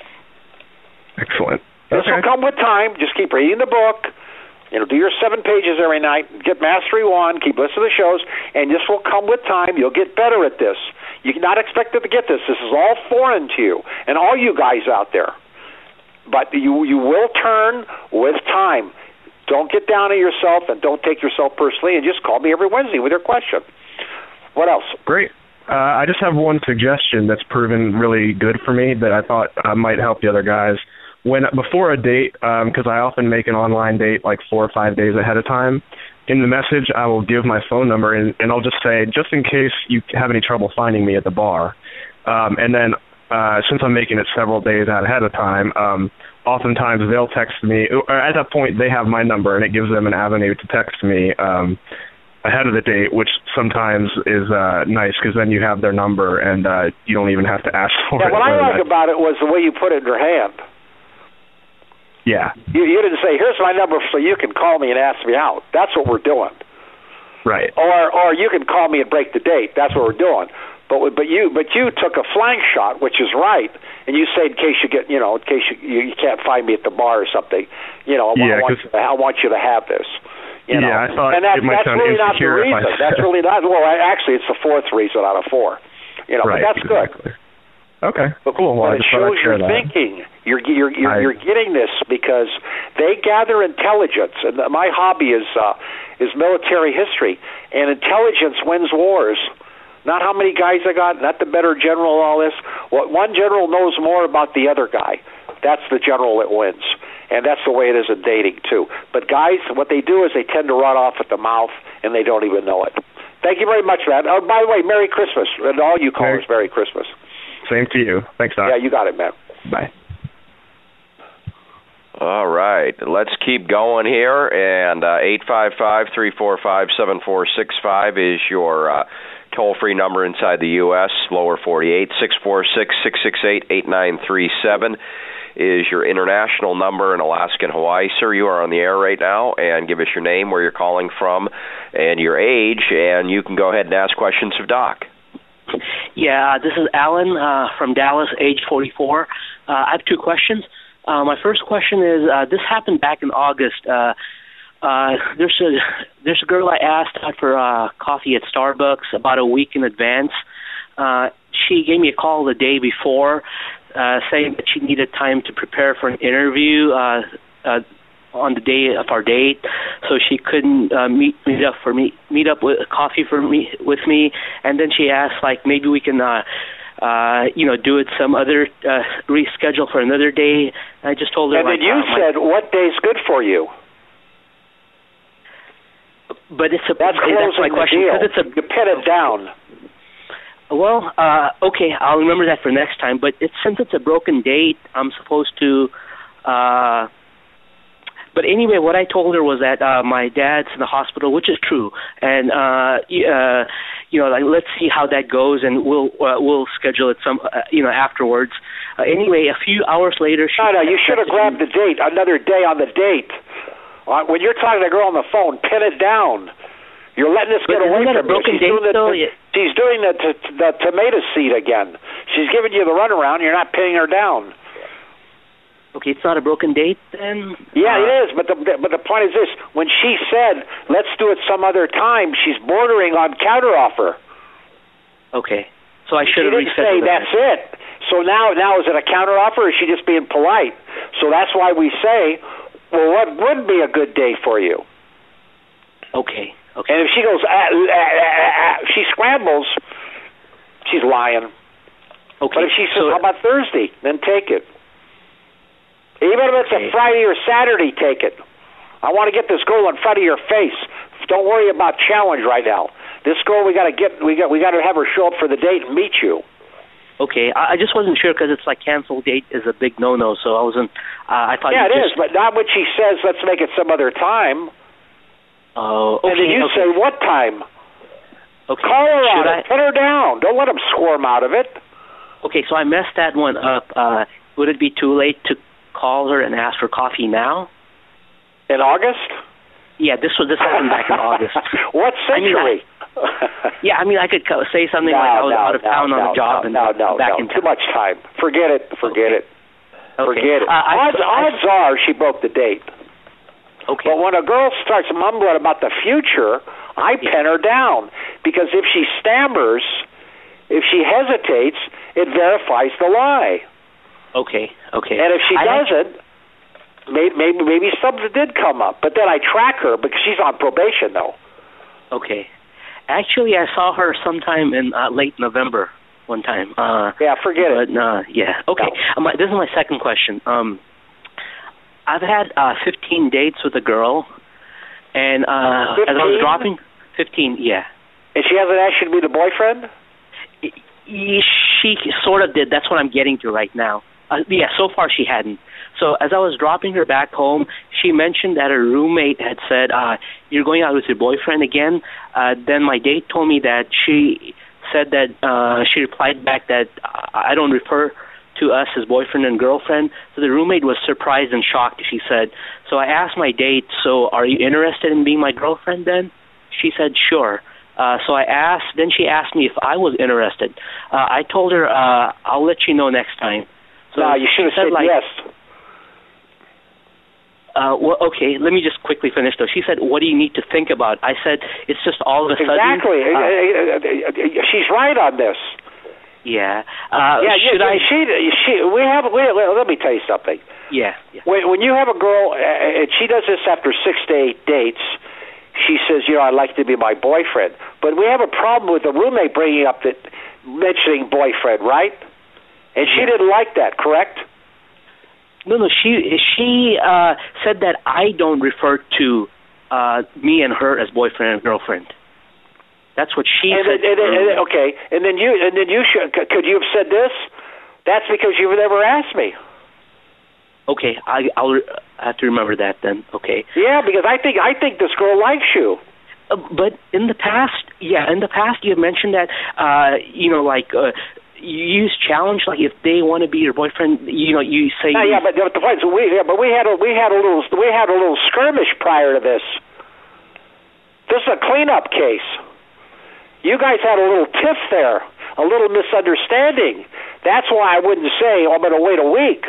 Excellent. This will come with time. Just keep reading the book. Do your 7 pages every night. Get Mastery 1. Keep listening to the shows, and this will come with time. You'll get better at this. You're not expected to get this. This is all foreign to you and all you guys out there. But you will turn with time. Don't get down on yourself and don't take yourself personally, and just call me every Wednesday with your question. What else? Great. I just have one suggestion that's proven really good for me that I thought might help the other guys. Before a date, because I often make an online date like 4 or 5 days ahead of time, in the message I will give my phone number, and I'll just say, just in case you have any trouble finding me at the bar. And then since I'm making it several days out ahead of time, oftentimes they'll text me, or at that point they have my number, and it gives them an avenue to text me ahead of the date, which sometimes is nice, because then you have their number, and you don't even have to ask for it. What I like about it was the way you put it in your hand. Yeah. You didn't say, here's my number so you can call me and ask me out. That's what we're doing. Right. Or you can call me and break the date. That's what we're doing. But you took a flank shot, which is right, and you say in case you get, in case you can't find me at the bar or something, I want you to have this. I thought and it might sound really insecure if I said. That's really not. Well, actually, it's the 4th reason out of 4. Right, but that's exactly. good. Okay, cool. Well, but it shows your thinking. You're getting this because they gather intelligence, and my hobby is military history, and intelligence wins wars. Not how many guys I got, not the better general, all this. One general knows more about the other guy. That's the general that wins. And that's the way it is in dating, too. But guys, what they do is they tend to run off at the mouth, and they don't even know it. Thank you very much for that. Oh, by the way, Merry Christmas. And all you callers, Merry Christmas. Same to you. Thanks, Doc. Yeah, you got it, man. Bye. All right. Let's keep going here. And 855-345-7465 is your toll-free number inside the U.S., lower 48. 646-668-8937 is your international number in Alaska and Hawaii. Sir, you are on the air right now, and give us your name, where you're calling from, and your age, and you can go ahead and ask questions of Doc. Yeah, this is Alan from Dallas, age 44. I have 2 questions. My first question is, this happened back in August. There's a girl I asked out for coffee at Starbucks about a week in advance. She gave me a call the day before, saying that she needed time to prepare for an interview on the day of our date, so she couldn't meet up with coffee with me. And then she asked, like, maybe we can do it some other reschedule for another day. I just told her. And then you said, what day's good for you? But that's my question. You pin it down. Well, okay, I'll remember that for next time. But since it's a broken date, I'm supposed to. But anyway, what I told her was that my dad's in the hospital, which is true, and let's see how that goes, and we'll schedule it afterwards. Anyway, a few hours later, you should have grabbed the date, another day on the date. When you're talking to a girl on the phone, pin it down. You're letting this get away from you. She's doing the tomato seed again. She's giving you the runaround. You're not pinning her down. Okay, it's not a broken date then? Yeah, it is, but the point is this. When she said, let's do it some other time, she's bordering on counteroffer. Okay, so I should have rescheduled. She didn't say that's it. So now is it a counteroffer, or is she just being polite? So that's why we say, well, what would be a good day for you? Okay. And if she goes, she scrambles, she's lying. Okay. But if she says, how about Thursday, then take it. Even if it's a Friday or Saturday, take it. I want to get this girl in front of your face. Don't worry about challenge right now. This girl, we got to have her show up for the date and meet you. Okay, I just wasn't sure because it's like canceled date is a big no-no, so I wasn't. I thought. Yeah, it is, but not when she says, "Let's make it some other time." Oh, okay. And then you say, "What time?" Okay. Call her out. Put her down. Don't let them squirm out of it. Okay, so I messed that one up. Would it be too late to call her and ask for coffee now? In August? Yeah, this happened back in August. What century? I could say something like I was out of town on a job and back in town. Too much time. Forget it. Okay. Forget it. Odds are she broke the date. Okay. But when a girl starts mumbling about the future, I pin her down, because if she stammers, if she hesitates, it verifies the lie. Okay. And if she doesn't, maybe something did come up. But then I track her because she's on probation, though. Okay. Actually, I saw her sometime in late November one time. Forget it. Yeah. Okay. No. This is my second question. I've had 15 dates with a girl, and as I was dropping 15, yeah. And she hasn't asked you to be the boyfriend? She sort of did. That's what I'm getting to right now. So far she hadn't. So as I was dropping her back home, she mentioned that her roommate had said, you're going out with your boyfriend again. Then my date told me that she said that she replied back that I don't refer to us as boyfriend and girlfriend. So the roommate was surprised and shocked, she said. So I asked my date, so are you interested in being my girlfriend then? She said, sure. Then she asked me if I was interested. I told her, I'll let you know next time. So no, you should have said yes. Okay, let me just quickly finish, though. She said, what do you need to think about? I said, it's just all of a sudden... Exactly. She's right on this. Yeah. Let me tell you something. Yeah. When you have a girl, and she does this after 6 to 8 dates, she says, I'd like to be my boyfriend. But we have a problem with the roommate mentioning boyfriend, right? And she didn't like that, correct? No, she said that I don't refer to me and her as boyfriend and girlfriend. That's what she said. Okay, and then you could you have said this? That's because you've never asked me. Okay, I'll have to remember that then. Okay. Yeah, because I think this girl likes you. But in the past, you have mentioned that you use challenge, like if they want to be your boyfriend, you say. But the point is, we had a little skirmish prior to this. This is a cleanup case. You guys had a little tiff there, a little misunderstanding. That's why I wouldn't say I'm going to wait a week.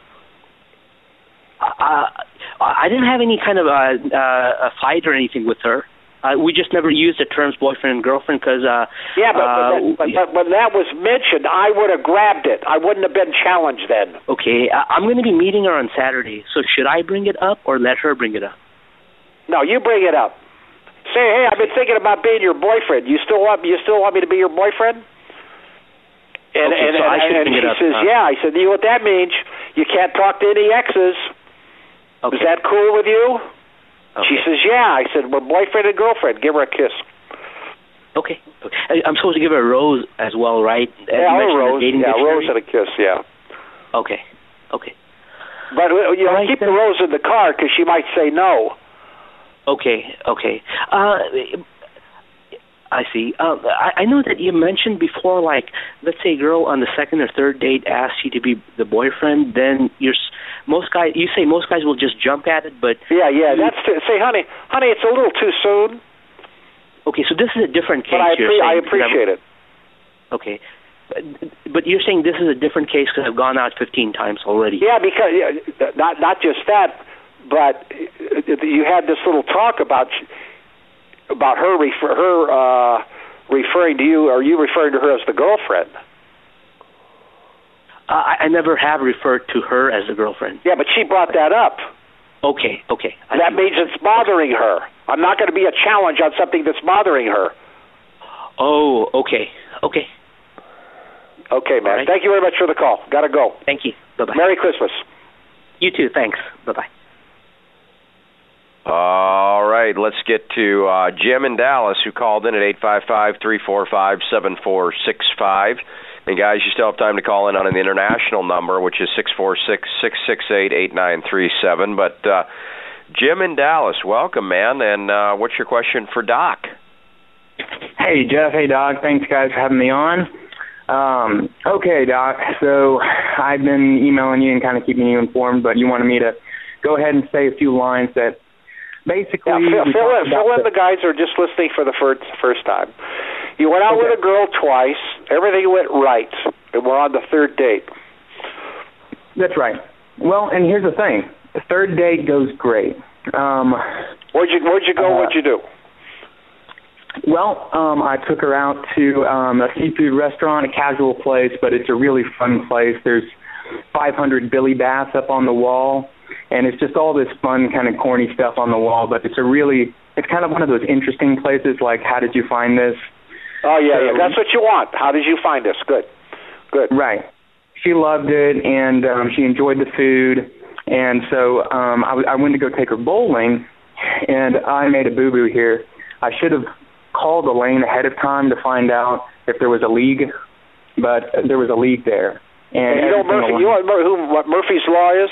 I didn't have any kind of a fight or anything with her. We just never used the terms boyfriend and girlfriend because... but when that was mentioned, I would have grabbed it. I wouldn't have been challenged then. Okay, I'm going to be meeting her on Saturday, so should I bring it up or let her bring it up? No, you bring it up. Say, hey, I've been thinking about being your boyfriend. You still want me to be your boyfriend? And she says, yeah. I said, you know what that means? You can't talk to any exes. Okay. Is that cool with you? Okay. She says, yeah. I said, we're boyfriend and girlfriend. Give her a kiss. Okay. I'm supposed to give her a rose as well, right? Yeah, a rose. Yeah, a rose and a kiss, yeah. Okay. But keep the rose in the car because she might say no. Okay. I see. I know that you mentioned before, like, let's say a girl on the second or third date asks you to be the boyfriend, then most guys will just jump at it, but... Yeah, say, honey, it's a little too soon. Okay, so this is a different case. But I appreciate it. Okay. But you're saying this is a different case because I've gone out 15 times already. Yeah, because not just that, but you had this little talk about her referring to you, or you referring to her as the girlfriend. I never have referred to her as a girlfriend. Yeah, but she brought that up. Okay. That means it's bothering her. I'm not going to be a challenge on something that's bothering her. Oh, okay. Okay, man. Right. Thank you very much for the call. Got to go. Thank you. Bye-bye. Merry Christmas. You too. Thanks. Bye-bye. All right, let's get to Jim in Dallas, who called in at 855-345-7465. And guys, you still have time to call in on the international number, which is 646-668-8937. But Jim in Dallas, welcome, man. And what's your question for Doc? Hey, Jeff. Hey, Doc. Thanks, guys, for having me on. Okay, Doc. So I've been emailing you and kind of keeping you informed, but you wanted me to go ahead and say a few lines that basically... fill in the guys who are just listening for the first time. You went out with a girl twice. Everything went right. And we're on the third date. That's right. Well, and here's the thing. The third date goes great. Where'd you go? What'd you do? Well, I took her out to a seafood restaurant, a casual place, but it's a really fun place. There's 500 Billy Bass up on the wall, and it's just all this fun kind of corny stuff on the wall, but it's kind of one of those interesting places, like, how did you find this? Oh, yeah, that's what you want. How did you find this? Good. Right. She loved it, and she enjoyed the food, and so I went to go take her bowling, and I made a boo-boo here. I should have called the lane ahead of time to find out if there was a league, but there was a league there. And you know what Murphy's Law is?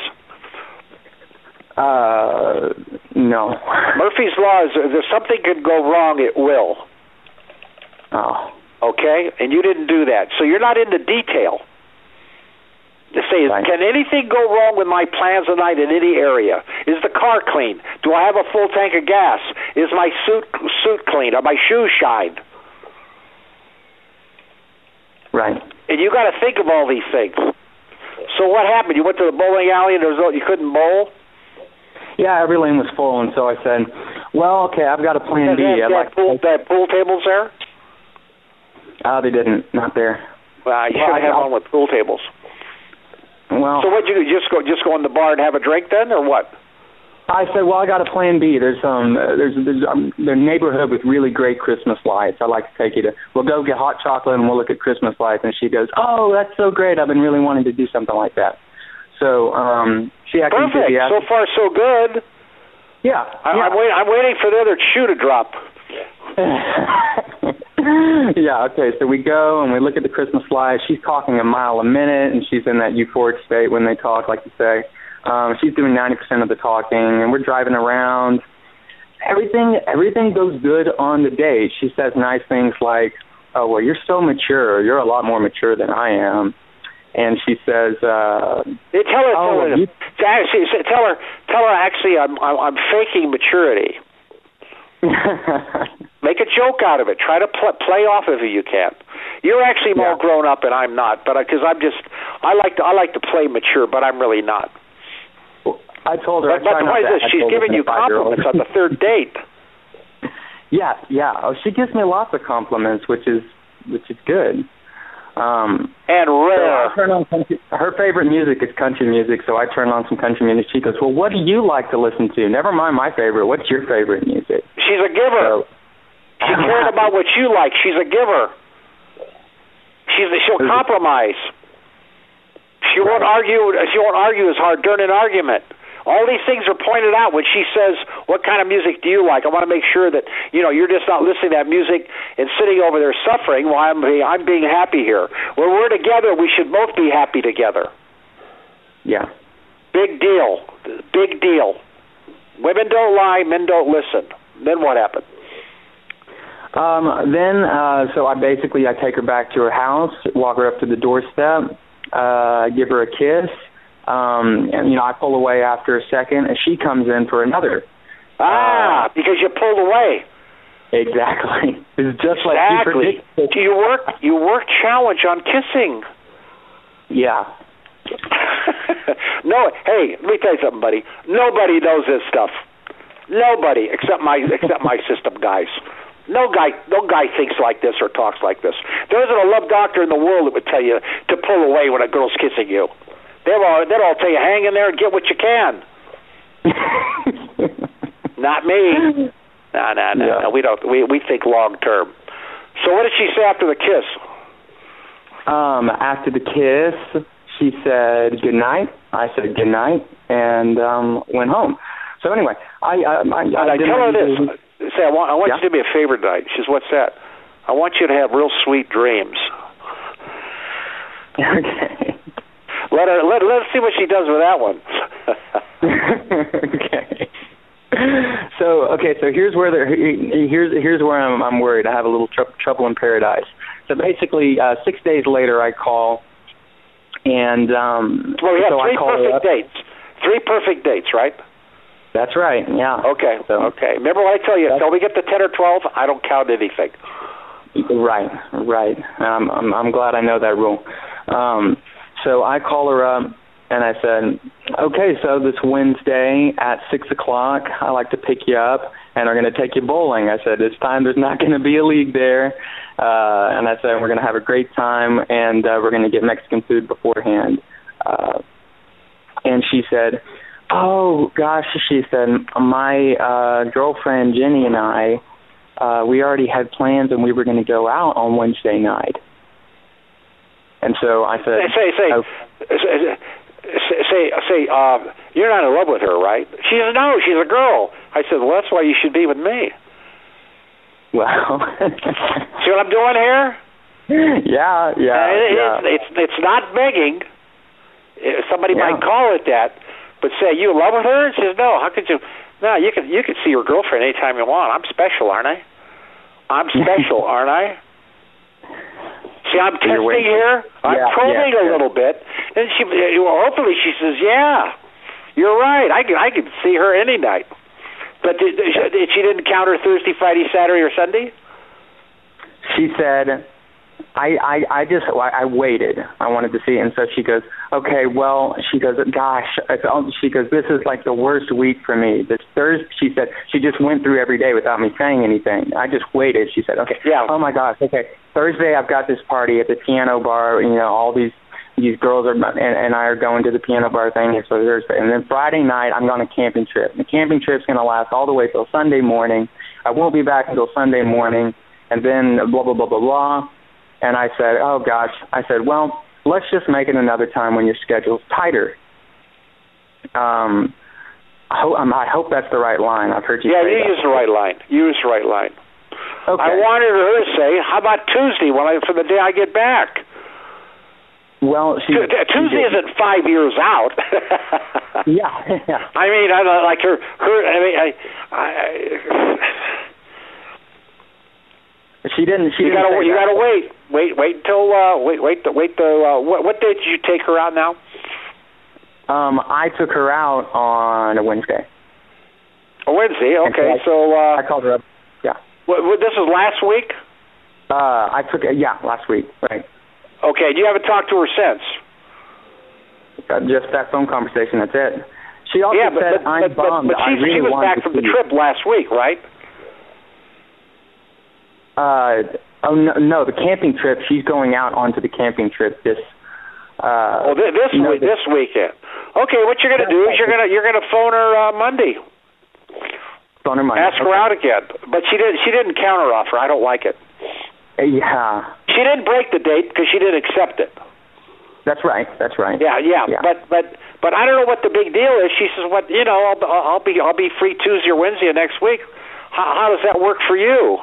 No. Murphy's Law is if something could go wrong, it will. Oh. Okay? And you didn't do that. So you're not in the detail. To say, can anything go wrong with my plans tonight in any area? Is the car clean? Do I have a full tank of gas? Is my suit clean? Are my shoes shined? Right. And you got to think of all these things. So what happened? You went to the bowling alley and you couldn't bowl? Yeah, every lane was full, and so I said, well, okay, I've got a plan B. They had pool tables there? They didn't. Not there. Well, you should have one with pool tables. Well, so what'd you do? Just go in the bar and have a drink then, or what? I said, well, I got a plan B. There's the neighborhood with really great Christmas lights. I'd like to take you to. We'll go get hot chocolate and we'll look at Christmas lights. And she goes, oh, that's so great. I've been really wanting to do something like that. So she actually perfect. So far, so good. Yeah. I'm waiting for the other shoe to drop. Yeah, okay, so we go and we look at the Christmas lights. She's talking a mile a minute, and she's in that euphoric state when they talk, like you say. She's doing 90% of the talking, and we're driving around. Everything goes good on the date. She says nice things like, oh, well, you're so mature. You're a lot more mature than I am. And she says, tell her, actually, I'm faking maturity. Make a joke out of it. Try to play off of it. You can. You're actually more grown up, and I'm not. But because I like to play mature, but I'm really not. I told her. But the point is this: she's giving you compliments on the third date. Yeah. Oh, she gives me lots of compliments, which is good. And rare. So her favorite music is country music, so I turn on some country music. She goes, well, what do you like to listen to? Never mind my favorite. What's your favorite music? She's a giver. She cared about what you like. She's a giver. She'll compromise. She won't argue. She won't argue as hard during an argument. All these things are pointed out when she says, what kind of music do you like? I want to make sure that, you're just not listening to that music and sitting over there suffering while I'm being happy here. When we're together, we should both be happy together. Yeah. Big deal. Big deal. Women don't lie, men don't listen. Then what happened? So I take her back to her house, walk her up to the doorstep, give her a kiss. And I pull away after a second, and she comes in for another. Because you pulled away. Exactly. It's just like you predicted. You work challenge on kissing. Yeah. No, hey, let me tell you something, buddy. Nobody knows this stuff. Nobody except my system guys. No guy thinks like this or talks like this. There isn't a love doctor in the world that would tell you to pull away when a girl's kissing you. They'll all tell you, hang in there and get what you can. Not me. No. We don't. We think long term. So what did she say after the kiss? After the kiss, she said good night. I said good night and went home. So anyway, I tell her this. Say, I want you to do me a favor tonight. She says, what's that? I want you to have real sweet dreams. Okay. Let's see what she does with that one. Okay. So here's where I'm worried. I have a little trouble in paradise. So basically, 6 days later, I call, and we have 3 perfect dates. 3 perfect dates, right? That's right, yeah. Okay, okay. Remember what I tell you, until we get to 10 or 12, I don't count anything. Right. I'm glad I know that rule. So I call her up, and I said, okay, so this Wednesday at 6 o'clock, I'd like to pick you up, and we're going to take you bowling. I said, this time there's not going to be a league there. And I said, we're going to have a great time, and we're going to get Mexican food beforehand. And she said, oh, gosh, she said, my girlfriend Jenny and I, we already had plans, and we were going to go out on Wednesday night. And so I said, say, you're not in love with her, right? She said, no, she's a girl. I said, well, that's why you should be with me. Well, see what I'm doing here? Yeah. It's not begging. Somebody might call it that, but say, you in love with her? And she says, no. How could you? No, you can see your girlfriend anytime you want. I'm special, aren't I? I'm special, aren't I? See, I'm testing here. I'm probing a little bit, and hopefully she says, yeah, you're right. I can see her any night. But she didn't count her Thursday, Friday, Saturday, or Sunday? She said, I waited. I wanted to see it. And so she goes, okay, well, she goes, gosh, she goes, this is like the worst week for me. This Thursday, she said, she just went through every day without me saying anything. I just waited. She said, okay, oh my gosh, okay, Thursday I've got this party at the piano bar, all these girls and I are going to the piano bar thing. So Thursday, and then Friday night I'm on a camping trip. The camping trip's going to last all the way till Sunday morning. I won't be back until Sunday morning, and then blah blah blah blah blah. And I said, oh gosh. I said, well, let's just make it another time when your schedule's tighter. I hope that's the right line. I've heard you say that. Yeah, you used the right line. Okay. I wanted her to say, how about Tuesday for the day I get back? Well, Tuesday isn't 5 years out. Yeah. I mean, I like her. She didn't. You gotta wait. Wait until what date did you take her out now? I took her out on a Wednesday. A Wednesday, okay. So I called her up. Yeah. This is last week? I took last week, right. Okay, you haven't talked to her since? Just that phone conversation, that's it. She also said, I'm bummed. But she was back from the trip last week, right? No, the camping trip. She's going out onto the camping trip this weekend. Okay, what you're going to do is you're going to phone her Monday. Phone her Monday. Ask her out again. But she didn't counteroffer. I don't like it. Yeah. She didn't break the date because she didn't accept it. That's right. Yeah. But I don't know what the big deal is. She says, "What I'll be free Tuesday or Wednesday next week." How does that work for you?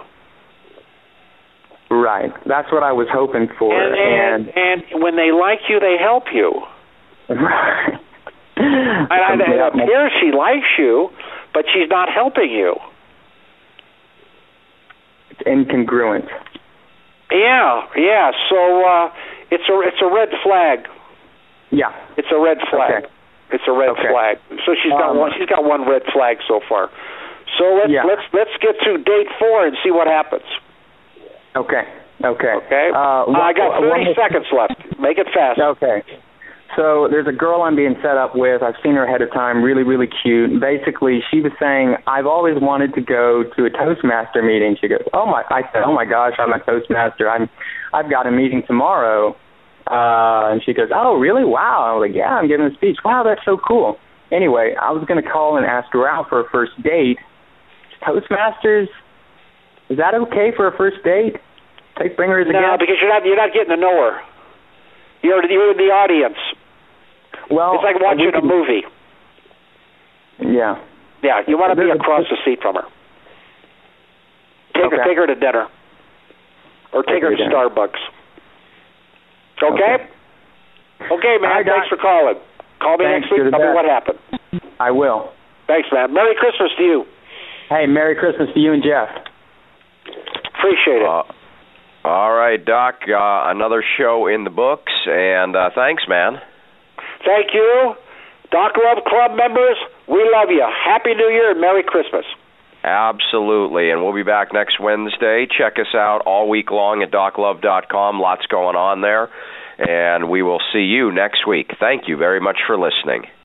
Right. That's what I was hoping for. And when they like you, they help you. Right. And it appears she likes you, but she's not helping you. It's incongruent. Yeah. So it's a red flag. Yeah. It's a red flag. Okay. It's a red flag. So she's got one red flag so far. So let's get through date 4 and see what happens. Okay. I got 30 seconds left. Make it fast. Okay. So there's a girl I'm being set up with. I've seen her ahead of time. Really, really cute. Basically, she was saying, I've always wanted to go to a Toastmaster meeting. She goes, I said, oh my gosh, I'm a Toastmaster. I've got a meeting tomorrow. And she goes, oh, really? Wow. I was like, yeah, I'm giving a speech. Wow, that's so cool. Anyway, I was going to call and ask her out for a first date. Toastmasters, is that okay for a first date? Bring her as a guest? No, because you're not getting to know her. You're in the audience. Well, it's like watching a movie. Yeah. Yeah, you want to be across the seat from her. Take her to dinner. Or take her to Starbucks. Okay? Okay, man. Thanks for calling. Call me next week and tell me what happened. I will. Thanks, man. Merry Christmas to you. Hey, Merry Christmas to you and Jeff. Appreciate it. All right, Doc, another show in the books, and thanks, man. Thank you. Doc Love Club members, We love you. Happy New Year and Merry Christmas. Absolutely, and we'll be back next Wednesday. Check us out all week long at DocLove.com. Lots going on there, and we will see you next week. Thank you very much for listening.